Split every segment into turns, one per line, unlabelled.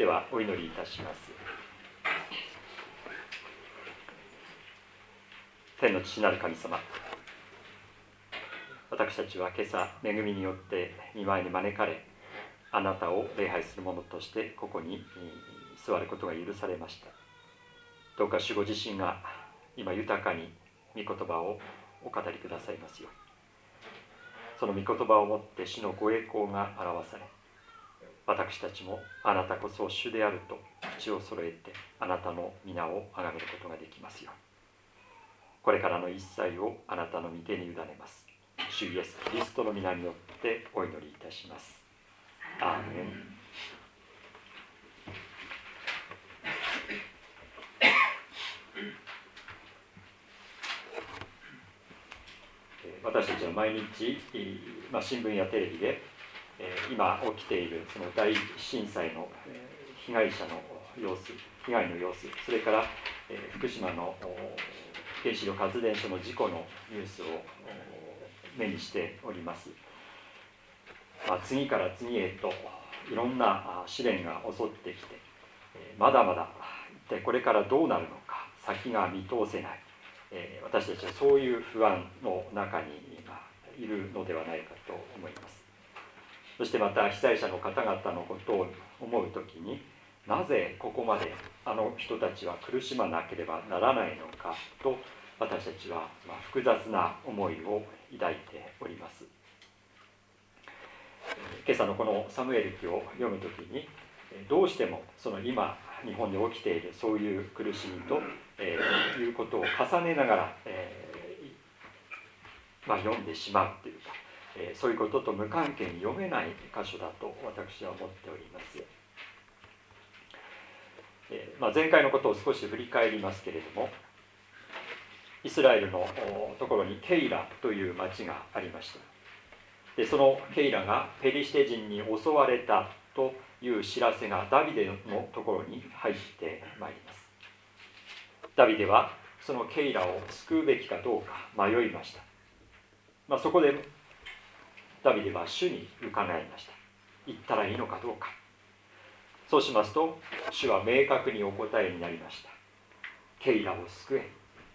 はお祈りいたします。天の父なる神様、私たちは今朝恵みによって御前に招かれ、あなたを礼拝する者としてここに座ることが許されました。どうか主ご自身が今豊かに御言葉をお語りくださいますように、その御言葉をもって主のご栄光が表され、私たちもあなたこそ主であると口を揃えてあなたの皆を崇めることができますように、これからの一切をあなたの御手に委ねます。主イエスキリストの皆によってお祈りいたします。アーメン。私たちは毎日、新聞やテレビで今起きているその大震災の被害者の様子、被害の様子、それから福島の原子力発電所の事故のニュースを目にしております。次から次へといろんな試練が襲ってきて、まだまだ一体これからどうなるのか先が見通せない、私たちはそういう不安の中に今いるのではないかと思います。そしてまた被災者の方々のことを思うときに、なぜここまであの人たちは苦しまなければならないのかと私たちは複雑な思いを抱いております。今朝のこのサムエル記を読むときに、どうしてもその今日本で起きているそういう苦しみと、いうことを重ねながら、読んでしまうというか、そういうことと無関係に読めない箇所だと私は思っております。前回のことを少し振り返りますけれども、イスラエルのところにケイラという町がありました。でそのケイラがペリシテ人に襲われたという知らせがダビデのところに入ってまいります。ダビデはそのケイラを救うべきかどうか迷いました。そこでダビデは主に伺いました。言ったらいいのかどうか。そうしますと主は明確にお答えになりました。ケイラを救え。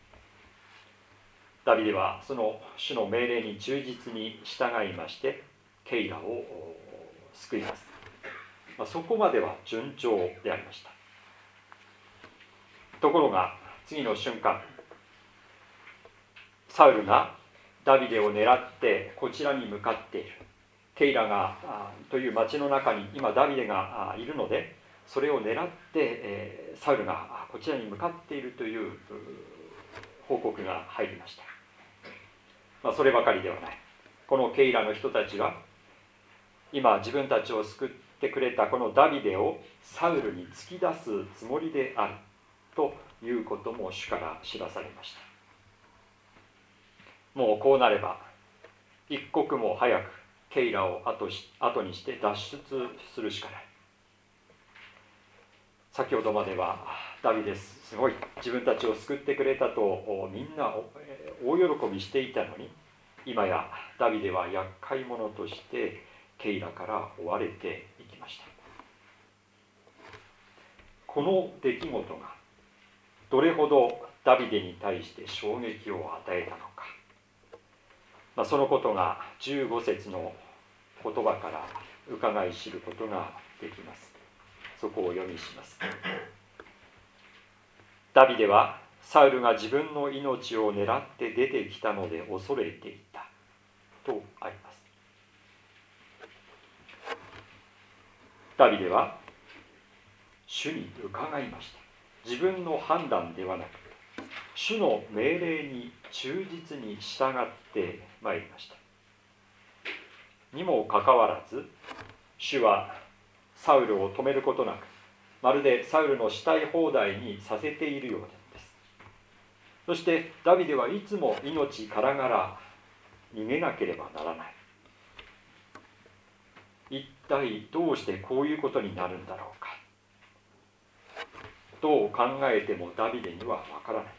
ダビデはその主の命令に忠実に従いましてケイラを救います。そこまでは順調でありました。ところが次の瞬間、サウルがダビデを狙ってこちらに向かっている。ケイラがという町の中に今ダビデがいるので、それを狙ってサウルがこちらに向かっているという報告が入りました。そればかりではない。このケイラの人たちは今自分たちを救ってくれたこのダビデをサウルに突き出すつもりであるということも主から知らされました。もうこうなれば一刻も早くケイラを後にして脱出するしかない。先ほどまではダビデすごい自分たちを救ってくれたとみんな大喜びしていたのに、今やダビデは厄介者としてケイラから追われていきました。この出来事がどれほどダビデに対して衝撃を与えたのか、そのことが15節の言葉から伺い知ることができます。そこを読みします。ダビデはサウルが自分の命を狙って出てきたので恐れていたとあります。ダビデは主に伺いました。自分の判断ではなく主の命令に忠実に従ってまいりました。にもかかわらず主はサウルを止めることなく、まるでサウルのしたい放題にさせているようです。そしてダビデはいつも命からがら逃げなければならない。一体どうしてこういうことになるんだろうか。どう考えてもダビデにはわからない。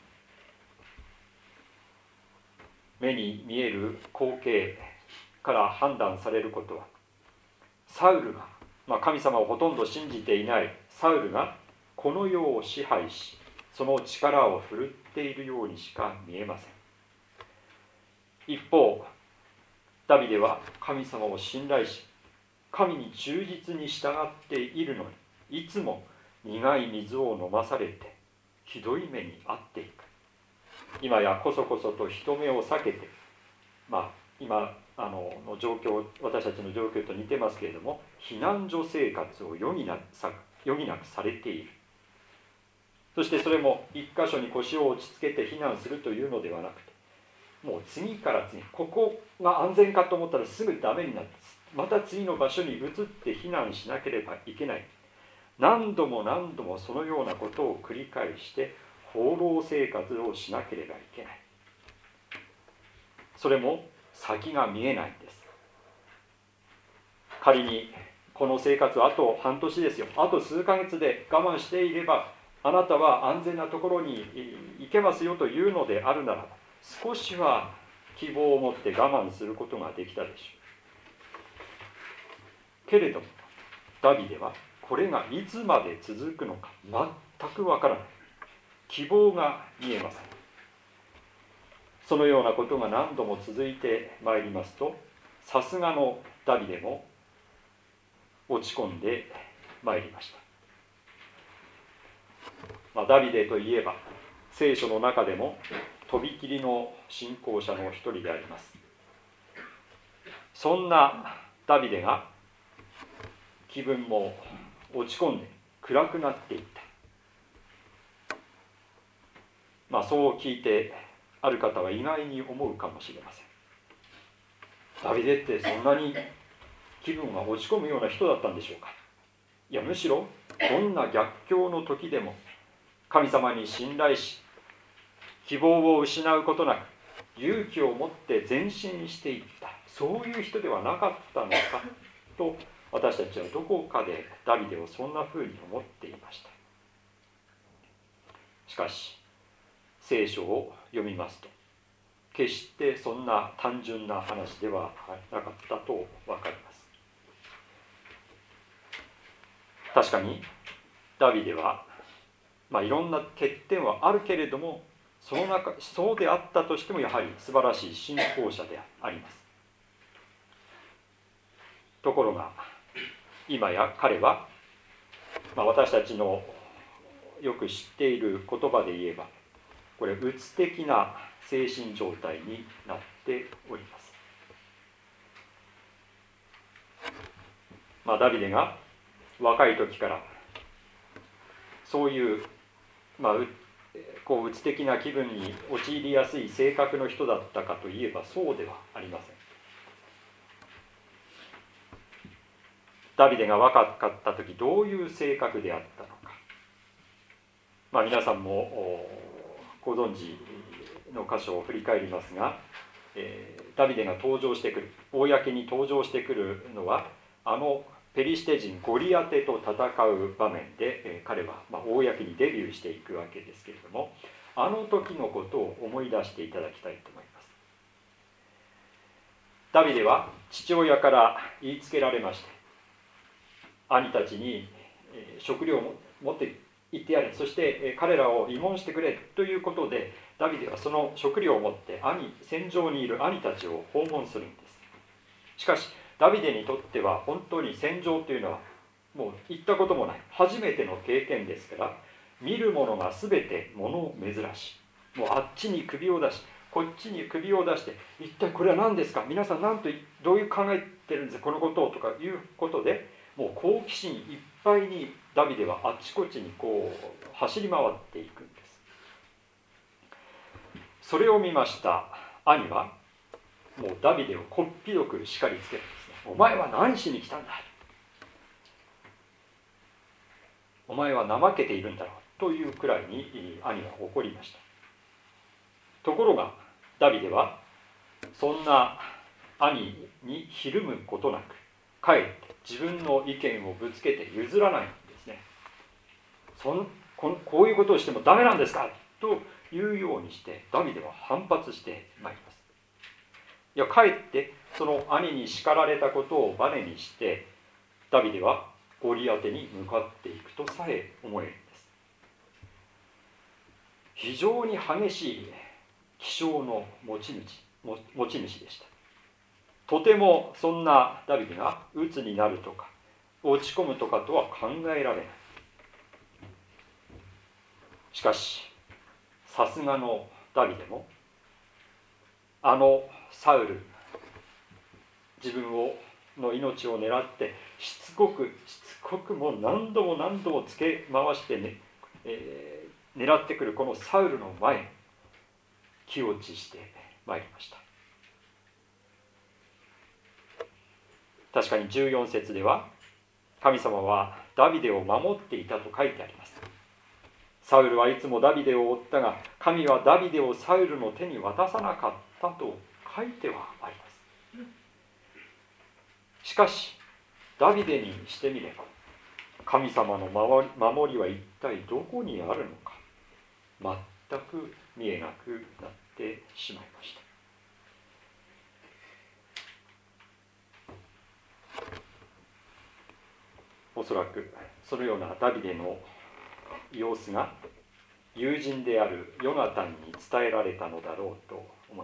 目に見える光景から判断されることは、サウルが神様をほとんど信じていないサウルがこの世を支配し、その力を振るっているようにしか見えません。一方、ダビデは神様を信頼し、神に忠実に従っているのに、いつも苦い水を飲まされてひどい目に遭っていく。今やこそこそと人目を避けて、今の状況、私たちの状況と似てますけれども、避難所生活を余儀なくされている。そしてそれも一箇所に腰を落ち着けて避難するというのではなくて、もう次から次、ここが安全かと思ったらすぐダメになって、また次の場所に移って避難しなければいけない。何度も何度もそのようなことを繰り返して放浪生活をしなければいけない。それも先が見えないんです。仮にこの生活あと半年ですよ、あと数ヶ月で我慢していればあなたは安全なところに行けますよというのであるならば、少しは希望を持って我慢することができたでしょう。けれどもダビデはこれがいつまで続くのか全くわからない。希望が見えません。そのようなことが何度も続いてまいりますと、さすがのダビデも落ち込んでまいりました。ダビデといえば聖書の中でもとびきりの信仰者の一人であります。そんなダビデが気分も落ち込んで暗くなっていった。そう聞いてある方は意外に思うかもしれません。ダビデってそんなに気分が落ち込むような人だったんでしょうか。いや、むしろどんな逆境の時でも神様に信頼し、希望を失うことなく勇気を持って前進していった、そういう人ではなかったのかと、私たちはどこかでダビデをそんなふうに思っていました。しかし聖書を読みますと、決してそんな単純な話ではなかったと分かります。確かにダビデはいろんな欠点はあるけれども、そうであったとしてもやはり素晴らしい信仰者であります。ところが今や彼は、私たちのよく知っている言葉で言えば、これうつ的な精神状態になっております。ダビデが若い時からそういううつ的な気分に陥りやすい性格の人だったかといえばそうではありません。ダビデが若かった時どういう性格であったのか、皆さんもご存知の箇所を振り返りますが、ダビデが登場してくる、公に登場してくるのはペリシテ人ゴリアテと戦う場面で、彼は公にデビューしていくわけですけれども、あの時のことを思い出していただきたいと思います。ダビデは父親から言いつけられまして、兄たちに食料を持って行ってやれ、そして彼らを慰問してくれということで、ダビデはその食料を持って戦場にいる兄たちを訪問するんです。しかしダビデにとっては本当に戦場というのはもう行ったこともない初めての経験ですから、見るものが全て物珍しい。もうあっちに首を出しこっちに首を出して、一体これは何ですか、皆さんどういう考えてるんですかこのことを、とかいうことで、もう好奇心いっぱいにダビデはあっちこっちに走り回っていくんです。それを見ました兄はもうダビデをこっぴどく叱りつけるんですね。お前は何しに来たんだ、お前は怠けているんだろうというくらいに兄は怒りました。ところがダビデはそんな兄にひるむことなく、かえって自分の意見をぶつけて譲らないんですね。こういうことをしてもダメなんですかというようにしてダビデは反発してまいります。いや、かえってその兄に叱られたことをバネにして、ダビデはゴリアテに向かっていくとさえ思えるんです。非常に激しい気性の持ち主でした。とてもそんなダビデが鬱になるとか落ち込むとかとは考えられない。しかしさすがのダビデもあのサウル、自分の命を狙ってしつこくもう何度もつけ回してね、狙ってくるこのサウルの前に気落ちしてまいりました。確かに14節では神様はダビデを守っていたと書いてあります。サウルはいつもダビデを追ったが神はダビデをサウルの手に渡さなかったと書いてはあります。しかしダビデにしてみれば神様の守りは一体どこにあるのか全く見えなくなってしまいました。おそらくそのようなダビデの様子が友人であるヨナタンに伝えられたのだろうと思い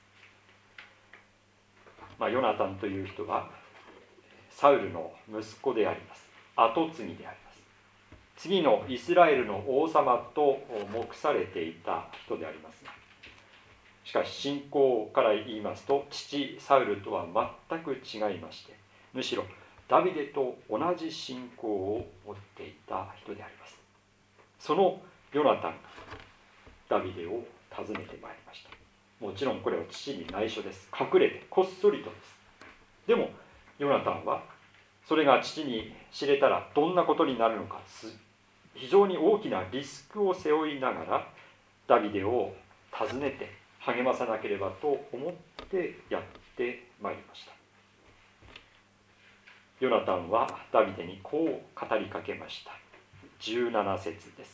ます。ヨナタンという人はサウルの息子であります。跡継ぎであります。次のイスラエルの王様と目されていた人でありますが、しかし信仰から言いますと父サウルとは全く違いまして、むしろダビデと同じ信仰を持っていた人であります。そのヨナタンがダビデを訪ねてまいりました。もちろんこれは父に内緒です。隠れてこっそりとです。でもヨナタンはそれが父に知れたらどんなことになるのか、非常に大きなリスクを背負いながらダビデを訪ねて励まさなければと思ってやってまいりました。ヨナタンはダビデにこう語りかけました。17節です。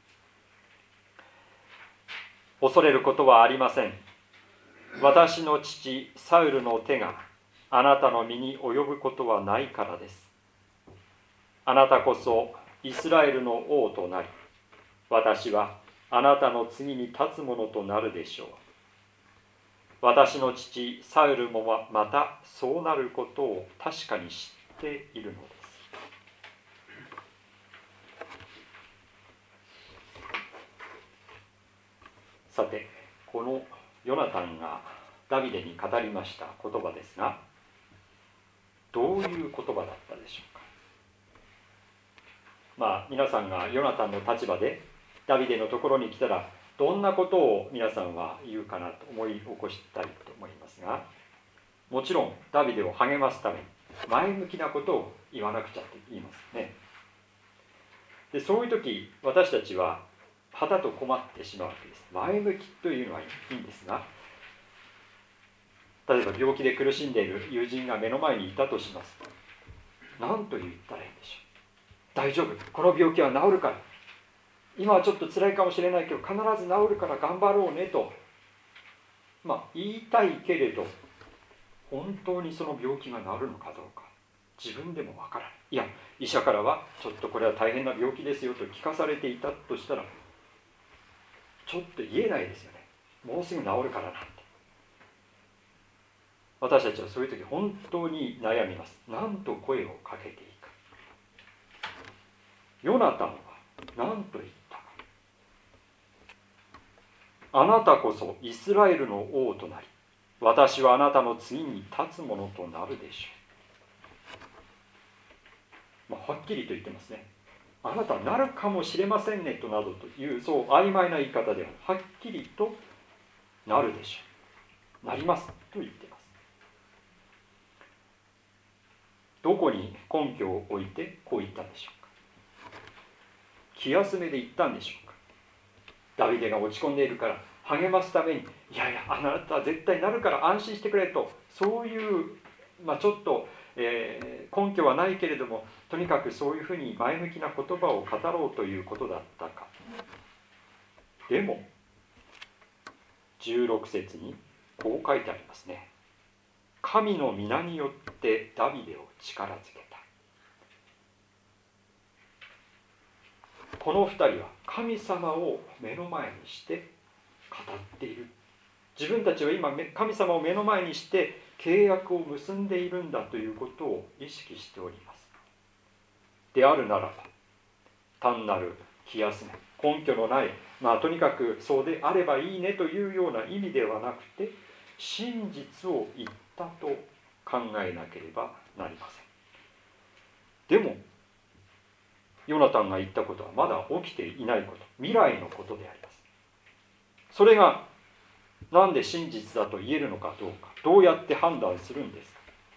恐れることはありません。私の父サウルの手があなたの身に及ぶことはないからです。あなたこそイスラエルの王となり、私はあなたの次に立つものとなるでしょう。私の父サウルもまたそうなることを確かに知っているのです。さて、このヨナタンがダビデに語りました言葉ですが、どういう言葉だったでしょうか。皆さんがヨナタンの立場でダビデのところに来たらどんなことを皆さんは言うかなと思い起こしたいと思いますが、もちろんダビデを励ますために前向きなことを言わなくちゃって言いますね。で、そういう時私たちははたと困ってしまうわけです。前向きというのはいいんですが、例えば病気で苦しんでいる友人が目の前にいたとします。何と言ったらいいんでしょう。大丈夫、この病気は治るから、今はちょっと辛いかもしれないけど必ず治るから頑張ろうねと、言いたいけれど本当にその病気が治るのかどうか自分でもわからない。いや、医者からはちょっとこれは大変な病気ですよと聞かされていたとしたらちょっと言えないですよね。もうすぐ治るからなんて。私たちはそういう時本当に悩みます。何と声をかけていいか。ヨナタンは何と言ったか。あなたこそイスラエルの王となり、私はあなたの次に立つものとなるでしょう。はっきりと言ってますね。あなたはなるかもしれませんねとなどというそう曖昧な言い方ではっきりとなるでしょう、なりますと言っています。どこに根拠を置いてこう言ったんでしょうか。気休めで言ったんでしょうか。ダビデが落ち込んでいるから励ますために、いやいやあなたは絶対なるから安心してくれと、そういうちょっと、根拠はないけれどもとにかくそういうふうに前向きな言葉を語ろうということだったか。でも16節にこう書いてありますね。神の皆によってダビデを力づけた。 この2人は神様を目の前にして語っている。自分たちは今神様を目の前にして契約を結んでいるんだということを意識しております。であるならば、単なる気休め、根拠のない、とにかくそうであればいいねというような意味ではなくて、真実を言ったと考えなければなりません。でもヨナタンが言ったことはまだ起きていないこと、未来のことであります。それがなんで真実だと言えるのかどうか、どうやって判断するんですか。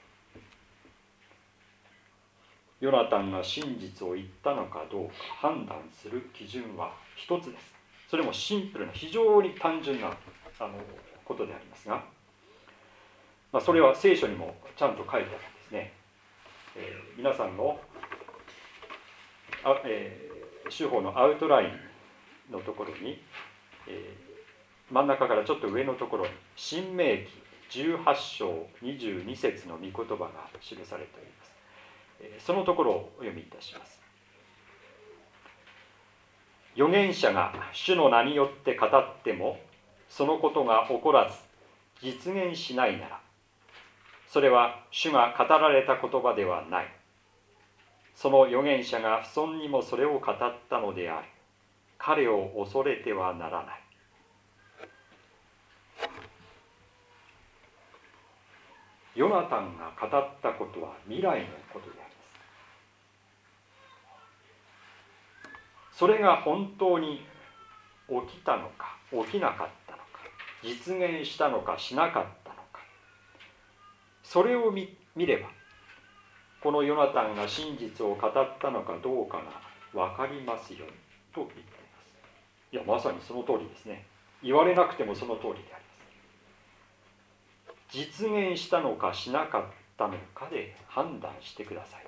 ヨナタンが真実を言ったのかどうか判断する基準は一つです。それもシンプルな、非常に単純なことでありますが、それは聖書にもちゃんと書いてあるんですね。皆さんの主法のアウトラインのところに、真ん中からちょっと上のところに新明記18章22節の御言葉が記されております。そのところをお読みいたします。預言者が主の名によって語ってもそのことが起こらず実現しないなら、それは主が語られた言葉ではない。その預言者が不遜にもそれを語ったのである。彼を恐れてはならない。ヨナタンが語ったことは未来のことであります。それが本当に起きたのか起きなかったのか、実現したのかしなかったのか、それを 見ればこのヨナタンが真実を語ったのかどうかが分かりますよと言っています。いや、まさにその通りですね。言われなくてもその通りであります。実現したのかしなかったのかで判断してください。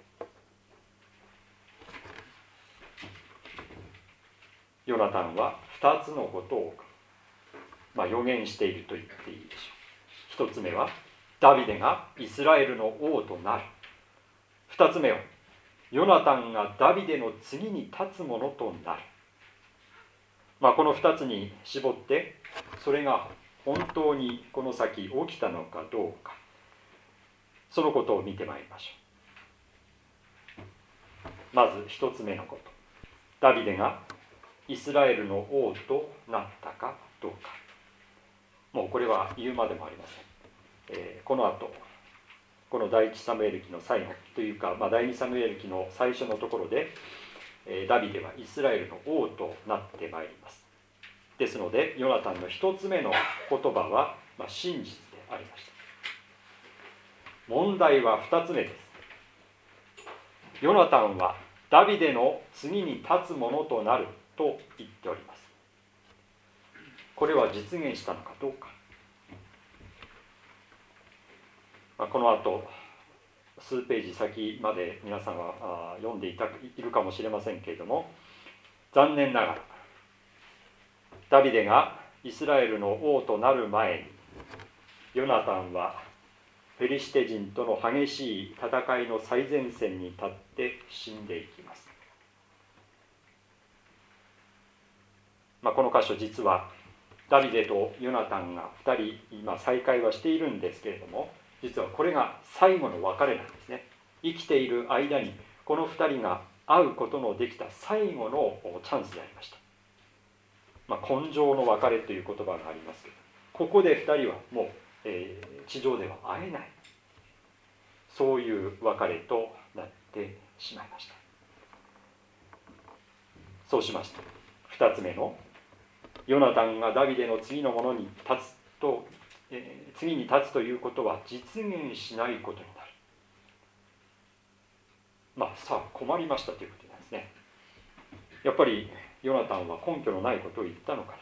ヨナタンは2つのことを、予言していると言っていいでしょう。1つ目はダビデがイスラエルの王となる。2つ目はヨナタンがダビデの次に立つものとなる。この2つに絞ってそれが本当にこの先起きたのかどうか、そのことを見てまいりましょう。まず1つ目のこと、ダビデがイスラエルの王となったかどうか。もうこれは言うまでもありません。この後この第一サムエル記の最後というか、第二サムエル記の最初のところで、ダビデはイスラエルの王となってまいります。ですのでヨナタンの一つ目の言葉は、真実でありました。問題は二つ目です。ヨナタンはダビデの次に立つものとなると言っております。これは実現したのかどうか。この後数ページ先まで皆さんは読んでいるかもしれませんけれども、残念ながらダビデがイスラエルの王となる前にヨナタンはペリシテ人との激しい戦いの最前線に立って死んでいきます。この箇所実はダビデとヨナタンが2人今再会はしているんですけれども、実はこれが最後の別れなんですね。生きている間にこの2人が会うことのできた最後のチャンスでありました。今生の別れという言葉がありますけど、ここで2人はもう、地上では会えない、そういう別れとなってしまいました。そうしました。2つ目のヨナタンがダビデの次のものに立つと、次に立つということは実現しないことになる。さあ困りましたということなんですね。やっぱりヨナタンは根拠のないことを言ったのか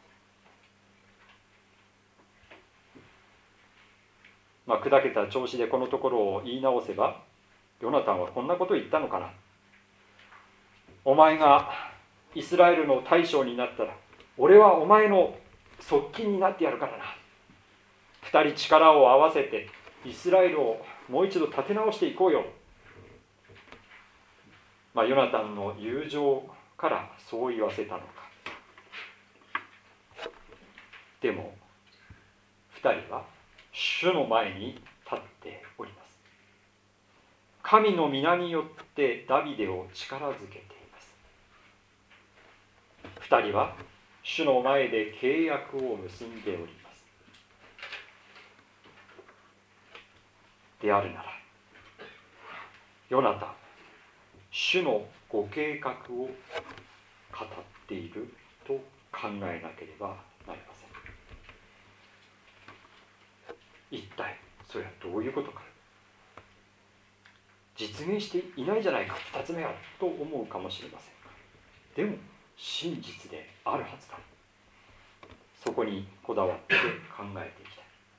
な。砕けた調子でこのところを言い直せば、ヨナタンはこんなことを言ったのかな。お前がイスラエルの大将になったら俺はお前の側近になってやるからな。2人力を合わせてイスラエルをもう一度立て直していこうよ。ヨナタンの友情からそう言わせたのか。でも2人は主の前に立っております。神の皆によってダビデを力づけています。2人は主の前で契約を結んでおります。であるなら、ヨナタン、主のご計画を語っていると考えなければなりません。一体それはどういうことか。実現していないじゃないか、2つ目はと思うかもしれません。でも真実であるはずだ。そこにこだわって考えていき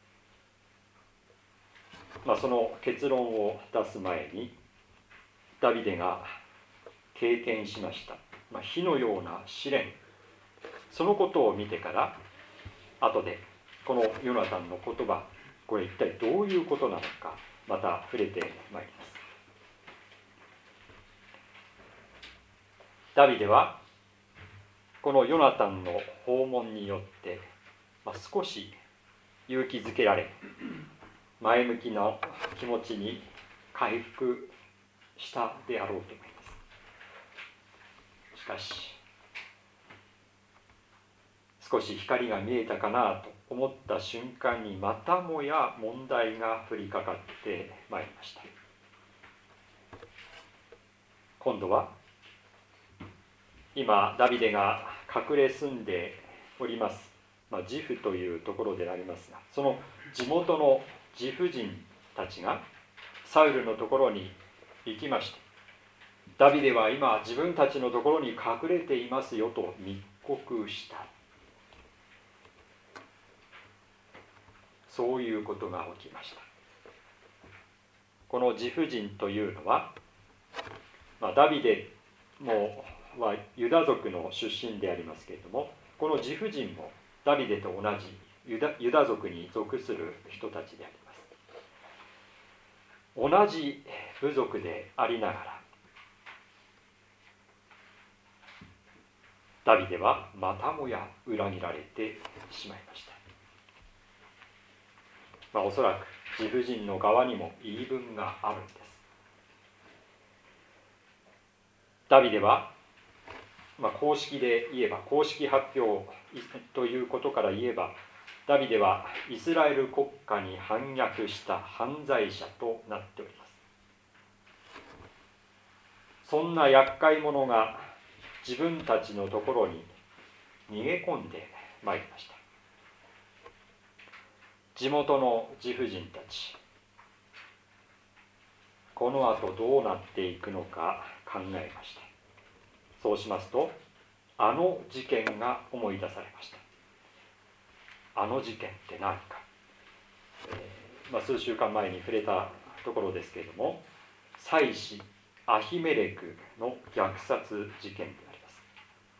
たい。その結論を出す前に、ダビデが経験しました、火のような試練、そのことを見てから後でこのヨナタンの言葉、これ一体どういうことなのか、また触れてまいります。ダビデはこのヨナタンの訪問によって、少し勇気づけられ、前向きな気持ちに回復したであろうと思います。しかし少し光が見えたかなと思った瞬間に、またもや問題が降りかかってまいりました。今度は今ダビデが隠れ住んでおります、ジフというところでありますが、その地元のジフ人たちがサウルのところに行きまして、ダビデは今自分たちのところに隠れていますよと密告した。そういうことが起きました。このジフ人というのは、ダビデもはユダ族の出身でありますけれども、このジフ人もダビデと同じユダ族に属する人たちであります。同じ部族でありながら、ダビデはまたもや裏切られてしまいました。おそらくジフ人の側にも言い分があるんです。ダビデは公式で言えば、公式発表ということから言えば、ダビデはイスラエル国家に反逆した犯罪者となっております。そんな厄介者が自分たちのところに逃げ込んでまいりました。地元のジフ人たち、この後どうなっていくのか考えました。そうしますと、あの事件が思い出されました。あの事件って何か、数週間前に触れたところですけれども、祭司アヒメレクの虐殺事件であります。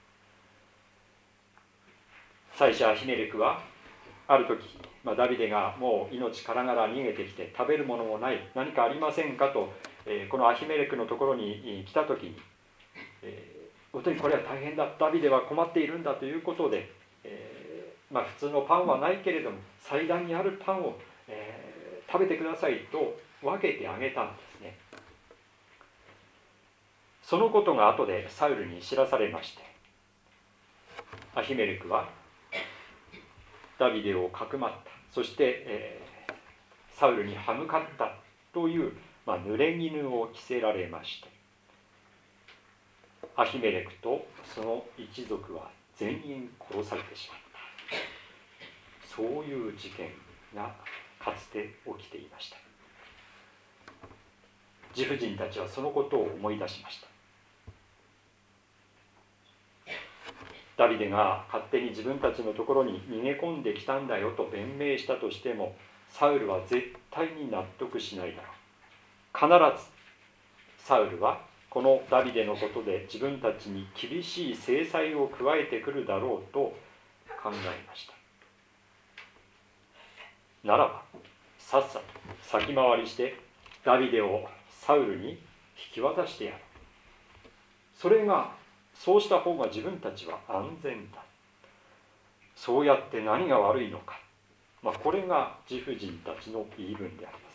祭司アヒメレクはある時、ダビデがもう命からがら逃げてきて、食べるものもない、何かありませんかと、このアヒメレクのところに来た時に、本当にこれは大変だ、ダビデは困っているんだということで、普通のパンはないけれども祭壇にあるパンを、食べてくださいと分けてあげたんですね。そのことが後でサウルに知らされまして、アヒメレクはダビデをかくまった、そして、サウルに歯向かったという、濡れ衣を着せられまして、アヒメレクとその一族は全員殺されてしまった。そういう事件がかつて起きていました。ジフ人たちはそのことを思い出しました。ダビデが勝手に自分たちのところに逃げ込んできたんだよと弁明したとしても、サウルは絶対に納得しないだろう。必ずサウルはこのダビデのことで自分たちに厳しい制裁を加えてくるだろうと考えました。ならばさっさと先回りしてダビデをサウルに引き渡してやる。それがそうした方が自分たちは安全だ。そうやって何が悪いのか、これが自婦人たちの言い分であります。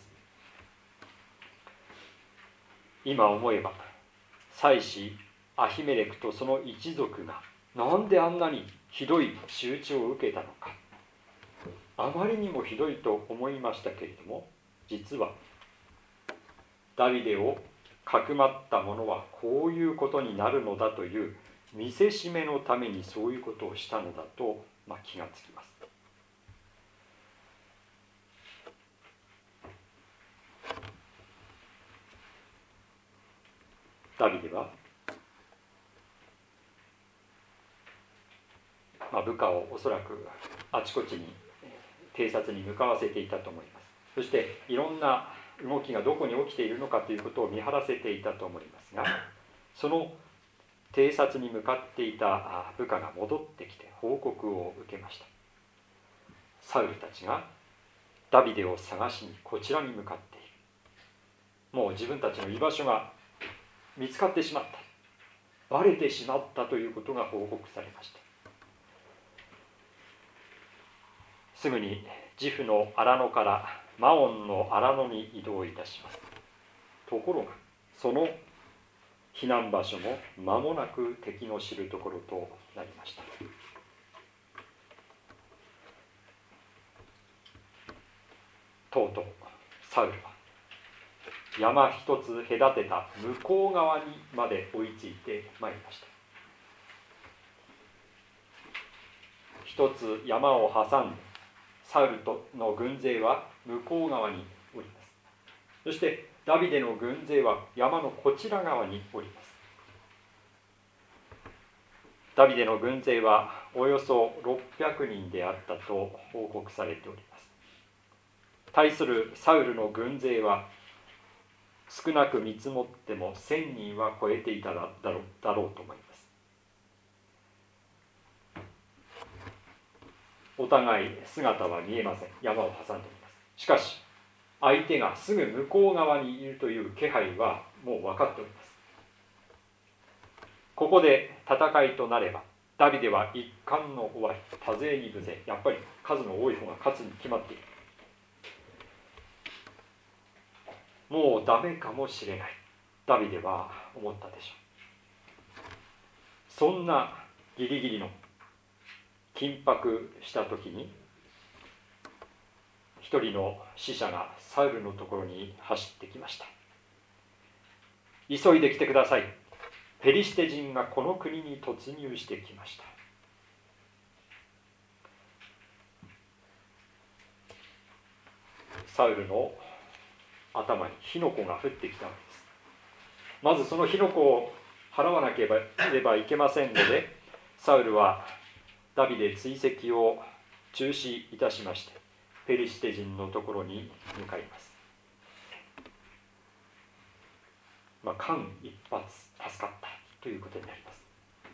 今思えば祭司アヒメレクとその一族がなんであんなにひどい仕打ちを受けたのか、あまりにもひどいと思いましたけれども、実はダビデをかくまった者はこういうことになるのだという見せしめのためにそういうことをしたのだと、気がつきます。ダビデは、部下をおそらくあちこちに偵察に向かわせていたと思います。そしていろんな動きがどこに起きているのかということを見張らせていたと思いますが、その偵察に向かっていた部下が戻ってきて報告を受けました。サウルたちがダビデを探しにこちらに向かっている。もう自分たちの居場所が見つかってしまった、バレてしまったということが報告されました。すぐにジフの荒野からマオンの荒野に移動いたします。ところがその避難場所も間もなく敵の知るところとなりました。とうとうサウルは山一つ隔てた向こう側にまで追いついてまいりました。一つ山を挟んでサウルの軍勢は向こう側におります。そしてダビデの軍勢は山のこちら側におります。ダビデの軍勢はおよそ600人であったと報告されております。対するサウルの軍勢は少なく見積もっても1000人は超えていただろうと思います。お互い姿は見えません。山を挟んでいます。しかし相手がすぐ向こう側にいるという気配はもう分かっております。ここで戦いとなればダビデは一巻の終わり、多勢に無勢、やっぱり数の多い方が勝つに決まっている。もうダメかもしれない、ダビデは思ったでしょう。そんなギリギリの緊迫した時に一人の使者がサウルのところに走ってきました。急いで来てください、ペリシテ人がこの国に突入してきました。サウルの頭に火の粉が降ってきたのです。まずその火の粉を払わなければいけませんので、サウルはダビデ追跡を中止いたしましてペリシテ人のところに向かいます。間一髪助かったということになります。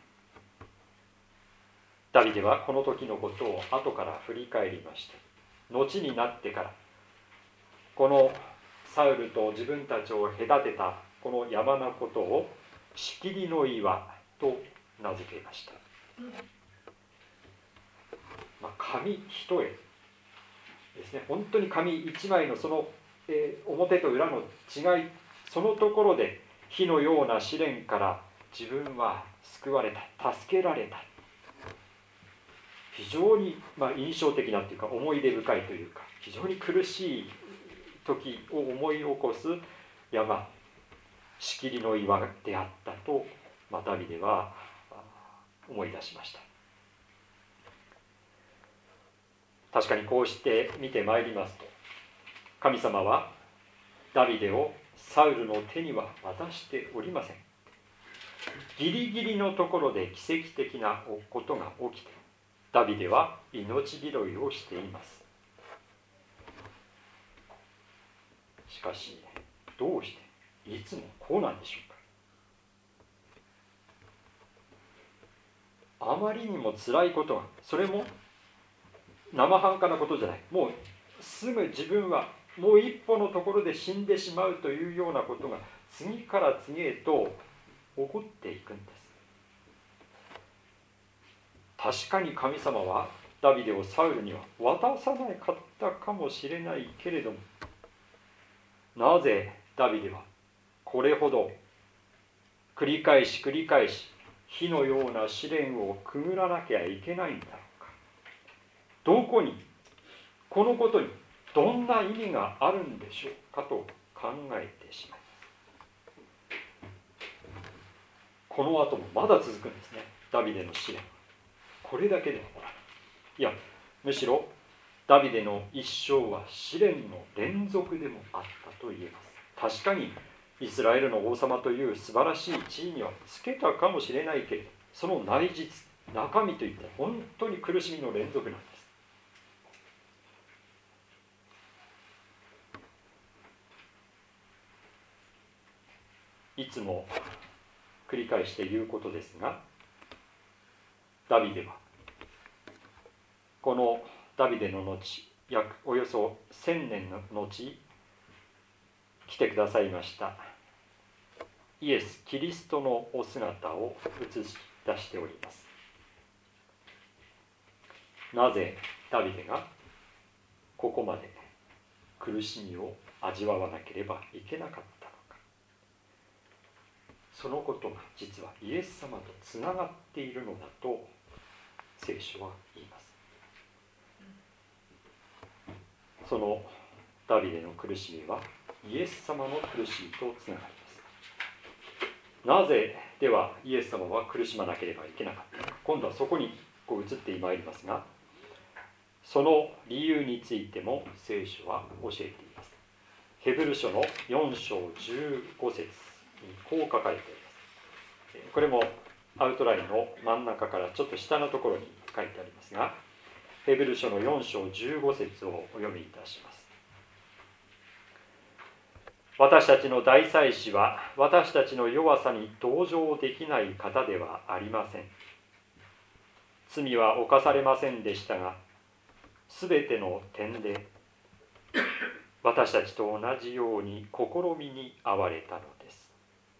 ダビデはこの時のことを後から振り返りまして、後になってからこのサウルと自分たちを隔てたこの山のことをしきりの岩と名付けました。紙一重ですね。本当に紙一枚のその、表と裏の違い、そのところで火のような試練から自分は救われた、助けられた。非常に、印象的なというか思い出深いというか、非常に苦しい時を思い起こす山、しきりの岩であったと、ダビデは思い出しました。確かにこうして見てまいりますと、神様はダビデをサウルの手には渡しておりません。ギリギリのところで奇跡的なことが起きて、ダビデは命拾いをしています。しかしどうしていつもこうなんでしょうか。あまりにも辛いことが、それも生半可なことじゃない、もうすぐ自分はもう一歩のところで死んでしまうというようなことが次から次へと起こっていくんです。 確かに神様はダビデをサウルには渡さなかったかもしれないけれども、なぜダビデはこれほど繰り返し火のような試練をくぐらなきゃいけないんだろうか。どこに、このことにどんな意味があるんでしょうかと考えてしまいます。この後もまだ続くんですね、ダビデの試練。これだけでは終わらない。いや、むしろダビデの一生は試練の連続でもあったと言えます。確かにイスラエルの王様という素晴らしい地位にはつけたかもしれないけれど、その内実、中身といったら本当に苦しみの連続なんです。いつも繰り返して言うことですが、ダビデはこのダビデの後、およそ1000年の後来てくださいましたイエス・キリストのお姿を映し出しております。なぜダビデがここまで苦しみを味わわなければいけなかったのか。そのことが実はイエス様とつながっているのだと聖書は言います。そのダビデの苦しみはイエス様の苦しみとつながります。なぜではイエス様は苦しまなければいけなかったのか。今度はそこに移ってまいりますが、その理由についても聖書は教えています。ヘブル書の4章15節にこう書かれています。これもアウトラインの真ん中からちょっと下のところに書いてありますが、ヘブル書の4章15節をお読みいたします。私たちの大祭司は私たちの弱さに同情できない方ではありません。罪は犯されませんでしたが、すべての点で私たちと同じように試みに遭われたのです。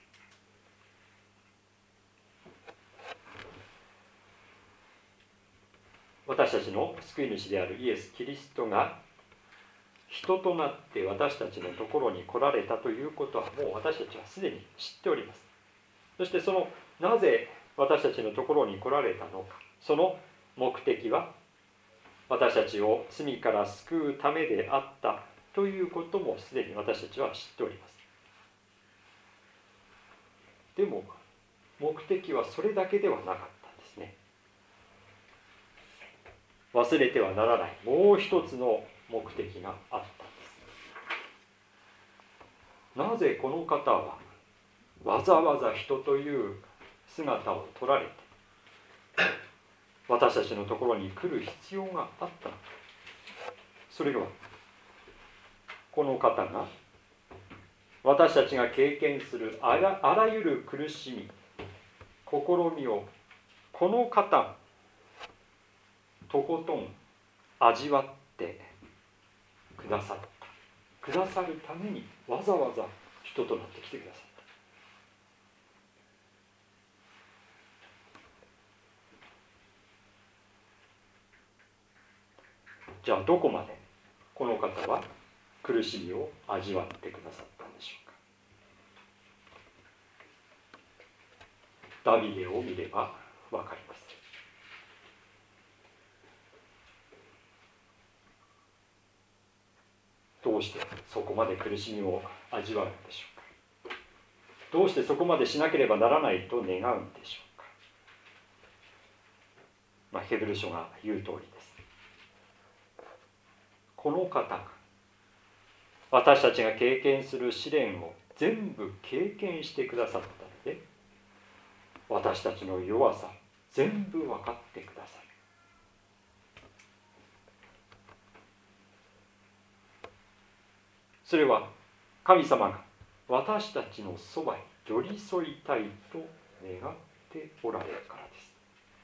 私たちの救い主であるイエス・キリストが人となって私たちのところに来られたということはもう私たちはすでに知っております。そしてそのなぜ私たちのところに来られたのか、その目的は私たちを罪から救うためであったということもすでに私たちは知っております。でも目的はそれだけではなかったんですね。忘れてはならないもう一つの目的があったんです。なぜこの方はわざわざ人という姿を取られて私たちのところに来る必要があったのか。それはこの方が私たちが経験するあらゆる苦しみ、試みをこの方とことん味わってくださるためにわざわざ人となってきてくださった。じゃあどこまでこの方は苦しみを味わってくださったんでしょうか。ダビデを見ればわかります。どうしてそこまで苦しみを味わうんでしょうか。どうしてそこまでしなければならないと願うんでしょうか。ヘブル書が言う通りです。この方が私たちが経験する試練を全部経験してくださったので、私たちの弱さ全部分かってくださる。それは神様が私たちのそばに寄り添いたいと願っておられるからです。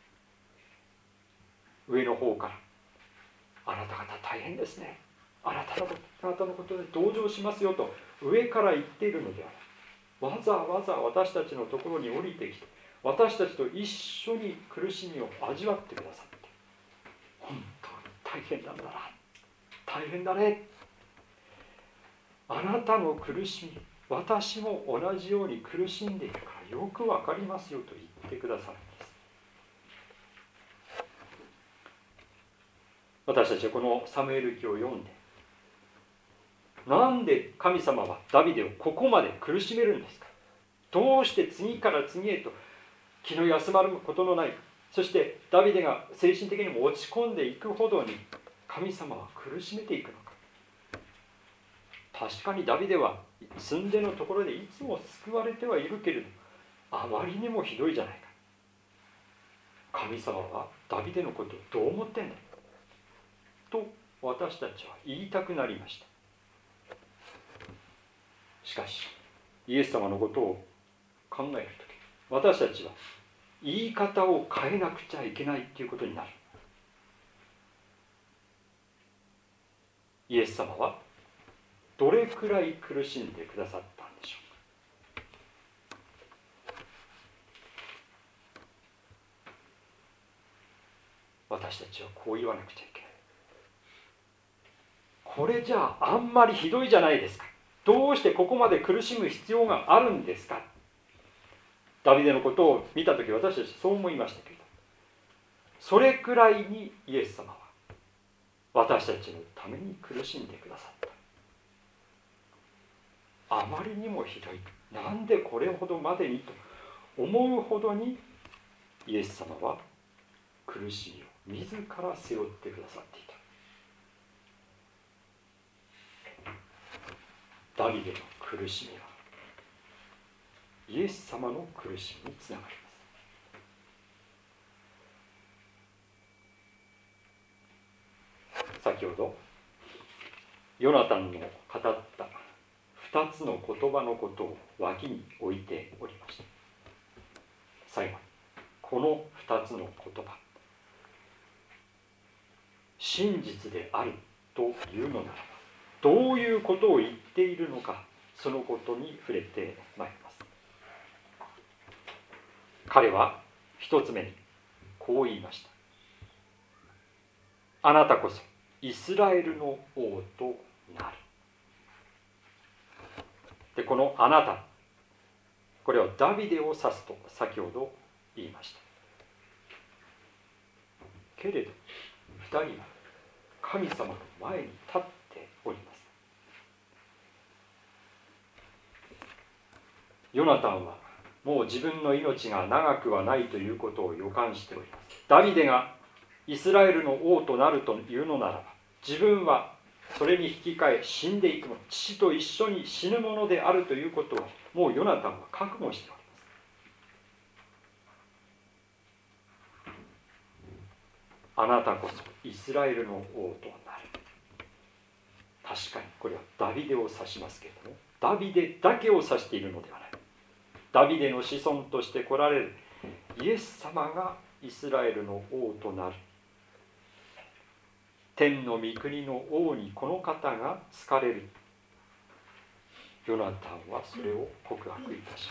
上の方からあなた方大変ですね、あなたのことで同情しますよと上から言っているのではない。わざわざ私たちのところに降りてきて私たちと一緒に苦しみを味わってくださって、本当に大変なんだな、大変だね、あなたの苦しみ、私も同じように苦しんでいるからよくわかりますよと言ってくださるんです。私たちはこのサムエル記を読んで、なんで神様はダビデをここまで苦しめるんですか、どうして次から次へと気の休まることのない、そしてダビデが精神的にも落ち込んでいくほどに神様は苦しめていくのか。確かにダビデは住んでのところでいつも救われてはいるけれど、あまりにもひどいじゃないか、神様はダビデのことをどう思ってんだと私たちは言いたくなりました。しかしイエス様のことを考えるとき、私たちは言い方を変えなくちゃいけないということになる。イエス様はどれくらい苦しんでくださったんでしょうか。私たちはこう言わなくちゃいけない。これじゃああんまりひどいじゃないですか、どうしてここまで苦しむ必要があるんですか。ダビデのことを見たとき私たちそう思いましたけれど、それくらいにイエス様は私たちのために苦しんでくださった。あまりにもひどい、なんでこれほどまでにと思うほどにイエス様は苦しみを自ら背負ってくださっていた。ダビデの苦しみはイエス様の苦しみにつながります。先ほどヨナタンの語った2つの言葉のことを脇に置いておりました。最後にこの2つの言葉、真実であるというのならばどういうことを言っているのか、そのことに触れてまいります。彼は一つ目にこう言いました。あなたこそイスラエルの王となる。で、このあなた、これはダビデを指すと先ほど言いました。けれど二人は神様の前に立っております。ヨナタンはもう自分の命が長くはないということを予感しております。ダビデがイスラエルの王となるというのならば、自分はそれに引き換え死んでいくもの、父と一緒に死ぬものであるということをもうヨナタンは覚悟しております。あなたこそイスラエルの王となる。確かにこれはダビデを指しますけれども、ダビデだけを指しているのではない。ダビデの子孫として来られるイエス様がイスラエルの王となる。天の御国の王にこの方が仕える。ヨナタンはそれを告白いたします。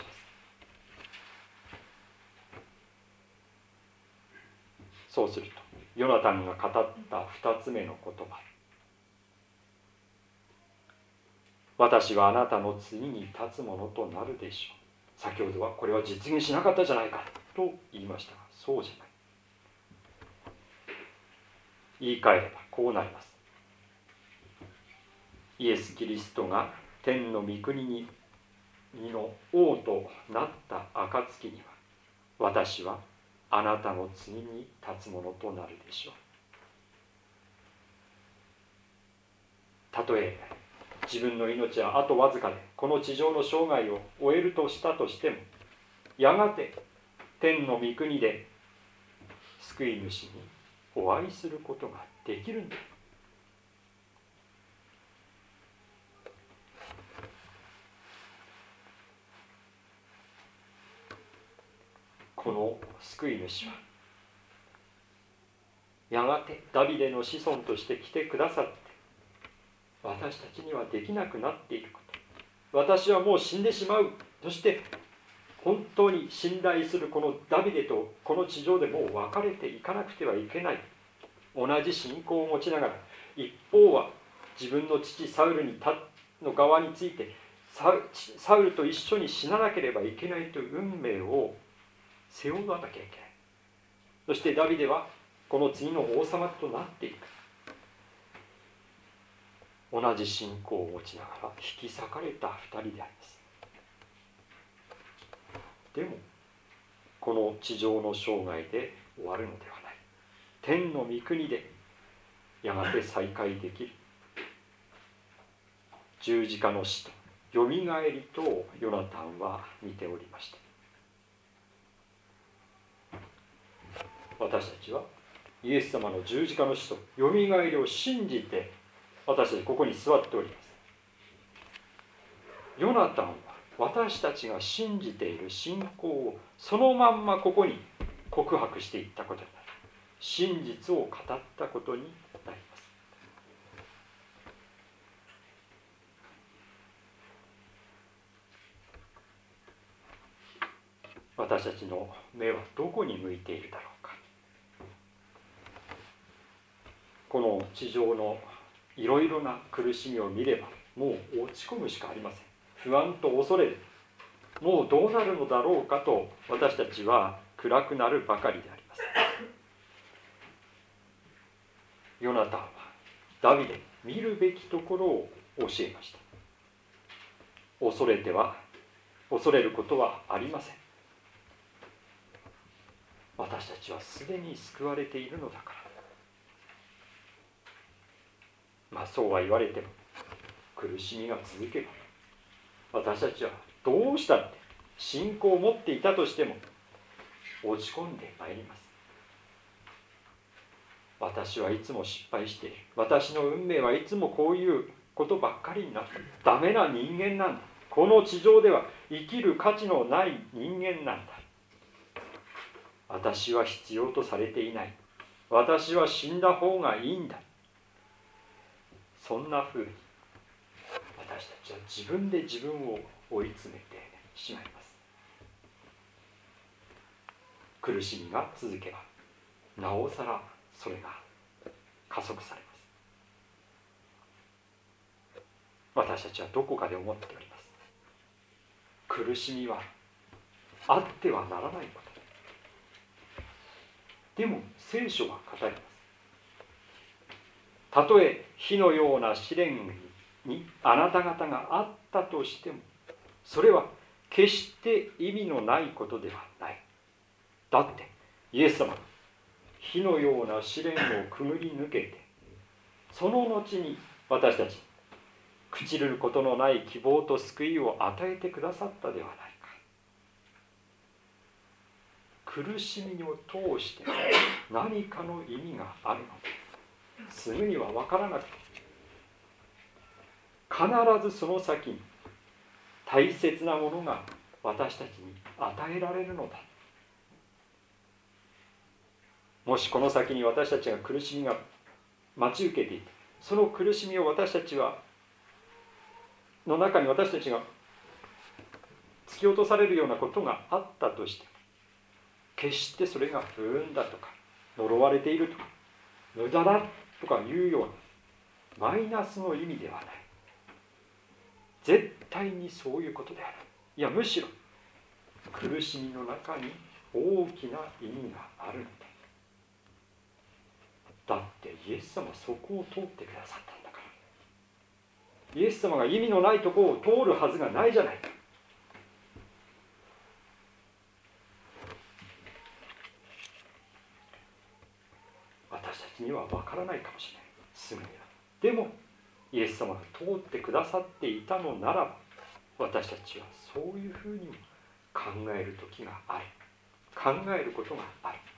そうするとヨナタンが語った2つ目の言葉、私はあなたの次に立つものとなるでしょう。先ほどはこれは実現しなかったじゃないかと言いましたが、そうじゃない。言い換えればこうなります。イエス・キリストが天の御国の王となった暁には、私はあなたの次に立つものとなるでしょう。たとえ自分の命はあとわずかでこの地上の生涯を終えるとしたとしても、やがて天の御国で救い主にお会いすることができるんだ。この救い主はやがてダビデの子孫として来てくださって、私たちにはできなくなっていること、私はもう死んでしまう、そして本当に信頼するこのダビデとこの地上でもう別れていかなくてはいけない、同じ信仰を持ちながら、一方は自分の父サウルの側についてサウルと一緒に死ななければいけないという運命を背負わなきゃいけない。そしてダビデはこの次の王様となっていく。同じ信仰を持ちながら引き裂かれた二人であります。でもこの地上の生涯で終わるのではない。天の御国でやがて再会できる。十字架の死とよみがえりとヨナタンは見ておりました。私たちはイエス様の十字架の死とよみがえりを信じて、私たちここに座っております。ヨナタンは私たちが信じている信仰をそのまんまここに告白していったことになる。真実を語ったことになります。私たちの目はどこに向いているだろうか。この地上のいろいろな苦しみを見ればもう落ち込むしかありません。不安と恐れでもうどうなるのだろうかと私たちは暗くなるばかりであります。ヨナタンはダビデ見るべきところを教えました。恐れることはありません。私たちはすでに救われているのだから。そうは言われても苦しみが続けば、私たちはどうしたって信仰を持っていたとしても落ち込んでまいります。私はいつも失敗している。私の運命はいつもこういうことばっかりになっている。ダメな人間なんだ。この地上では生きる価値のない人間なんだ。私は必要とされていない。私は死んだ方がいいんだ。そんなふうに私たちは自分で自分を追い詰めてしまいます。苦しみが続けばなおさらそれが加速されます。私たちはどこかで思っております。苦しみはあってはならないこと。でも聖書は語ります。たとえ火のような試練にあなた方があったとしても、それは決して意味のないことではない。だってイエス様が火のような試練をくぐり抜けて、その後に私たち朽ちることのない希望と救いを与えてくださったではないか。苦しみを通して何かの意味があるのか、すぐには分からなくて、必ずその先に大切なものが私たちに与えられるのだ。もしこの先に私たちが苦しみが待ち受けていて、その苦しみを私たちの中に私たちが突き落とされるようなことがあったとしても、決してそれが不運だとか呪われているとか無駄だとかいうようなマイナスの意味ではない。絶対にそういうことである。いや、むしろ苦しみの中に大きな意味があるのだ。だってイエス様はそこを通ってくださったんだから。イエス様が意味のないところを通るはずがないじゃないか。私たちには分からないかもしれない、すぐには。でもイエス様が通ってくださっていたのならば、私たちはそういうふうにも考える時がある。考えることがある。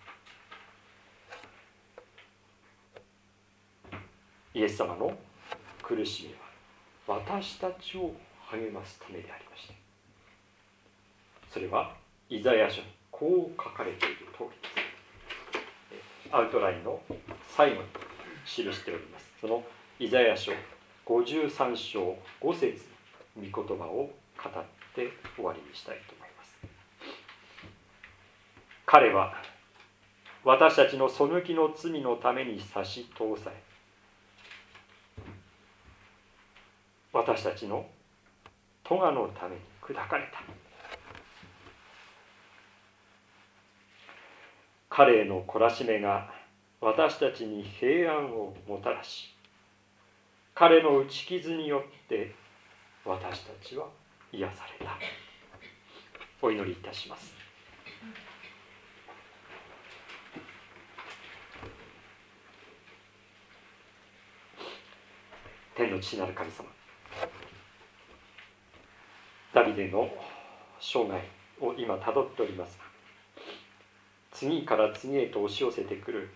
イエス様の苦しみは私たちを励ますためでありました。それはイザヤ書にこう書かれている通りです。アウトラインの最後に記しております。そのイザヤ書53章5節の御言葉を語って終わりにしたいと思います。 彼は私たちの背きの罪のために差し通され、私たちの咎のために砕かれた。彼への懲らしめが私たちに平安をもたらし、彼の打ち傷によって私たちは癒された。お祈りいたします。天の父なる神様、ダビデの生涯を今たどっておりますが、次から次へと押し寄せてくる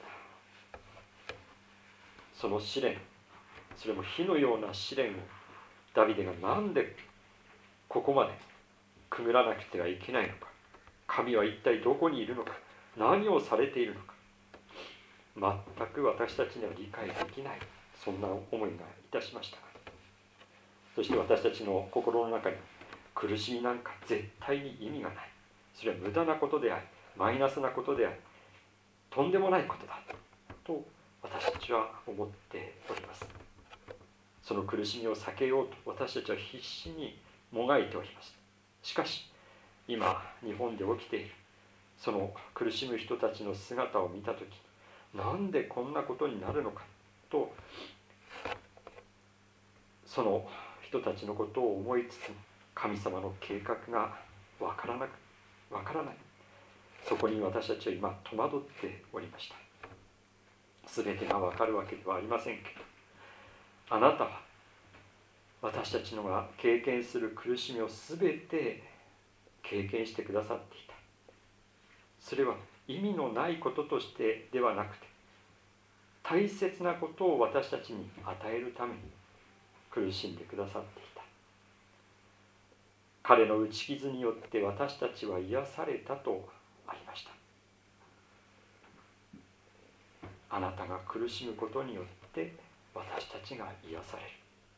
その試練、それも火のような試練をダビデがなんでここまでくぐらなくてはいけないのか、神は一体どこにいるのか、何をされているのか、全く私たちには理解できない、そんな思いがいたしました。そして私たちの心の中に、苦しみなんか絶対に意味がない、それは無駄なことでありマイナスなことでありとんでもないことだと私たちは思っております。その苦しみを避けようと私たちは必死にもがいております。しかし今日本で起きているその苦しむ人たちの姿を見たとき、なんでこんなことになるのかと、その人たちのことを思いつつも神様の計画がわからない、そこに私たちは今戸惑っておりました。すべてがわかるわけではありませんけど、あなたは私たちのが経験する苦しみをすべて経験してくださっていた。それは意味のないこととしてではなくて、大切なことを私たちに与えるために苦しんでくださっていた。彼の打ち傷によって私たちは癒されたとありました。あなたが苦しむことによって私たちが癒される。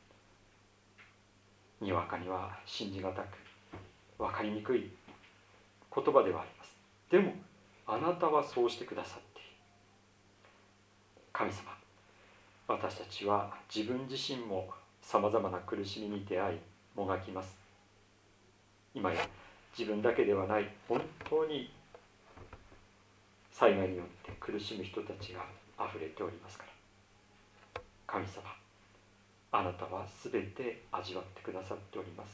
にわかには信じがたく分かりにくい言葉ではあります。でもあなたはそうしてくださっている。神様、私たちは自分自身もさまざまな苦しみに出会いもがきます。今や自分だけではない、本当に災害によって苦しむ人たちがあふれておりますから、神様、あなたはすべて味わってくださっております。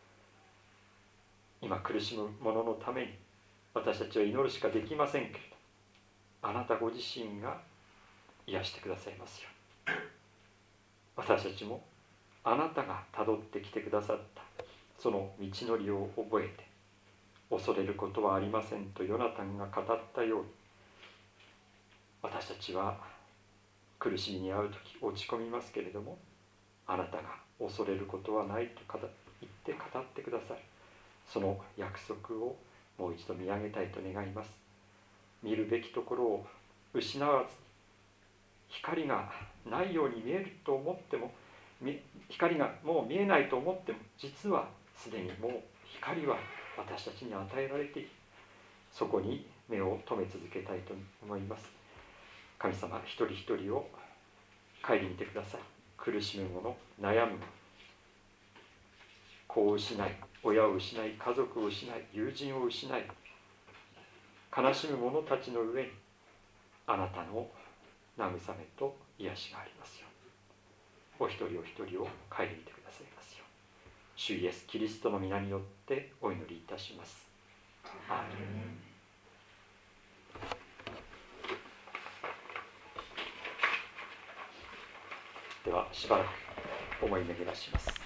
今苦しむ者のために私たちは祈るしかできませんけれど、あなたご自身が癒してくださいますよ。私たちもあなたがたどってきてくださったその道のりを覚えて、恐れることはありませんとヨナタンが語ったように、私たちは苦しみに遭うとき落ち込みますけれども、あなたが恐れることはないと言って語ってくださるその約束をもう一度見上げたいと願います。見るべきところを失わず、光がないように見えると思っても、光がもう見えないと思っても、実はすでにもう光は私たちに与えられている。そこに目を留め続けたいと思います。神様、一人一人を顧みてください。苦しむ者、悩む者、子を失い、親を失い、家族を失い、友人を失い、悲しむ者たちの上にあなたの慰めと癒しがありますよ。お一人お一人を顧みてくださいますよ。主イエスキリストの皆によってお祈りいたします。アーメン。ではしばらく思い巡らします。